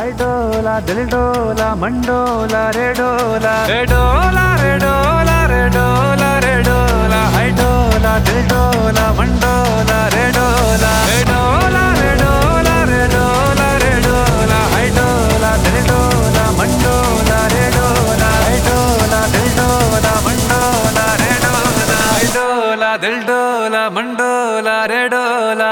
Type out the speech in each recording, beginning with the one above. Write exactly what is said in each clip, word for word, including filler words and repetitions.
high డోలా దిల్ డోలా మండోలా రే డోలా రే డోలా రే డోలా రే డోలా రే డోలా హై డోలా దిల్ డోలా మండోలా రే డోలా రే డోలా రే డోలా రే డోలా రే డోలా హై డోలా దిల్ డోలా మండోలా రే డోలా హై డోలా దిల్ డోలా మండోలా రే డోలా హై డోలా దిల్ డోలా మండోలా రే డోలా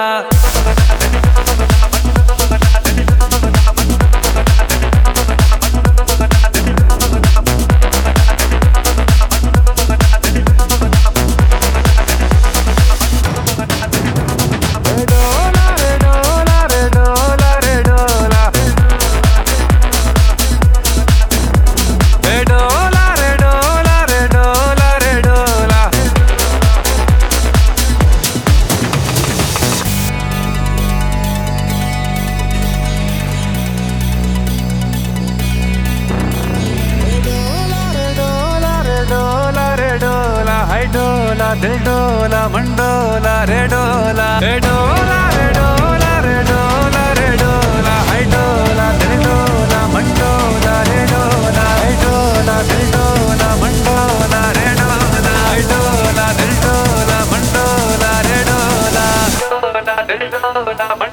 డోలా దిల్ డోలా మండోలా రే డోలా రే డోలా రే డోలా రే డోలా రే డోలా హై డోలా దిల్ డోలా మండోలా రే డోలా హై డోలా దిల్ డోలా మండోలా రే డోలా హై డోలా దిల్ డోలా మండోలా రే డోలా డోలా దిల్ డోలా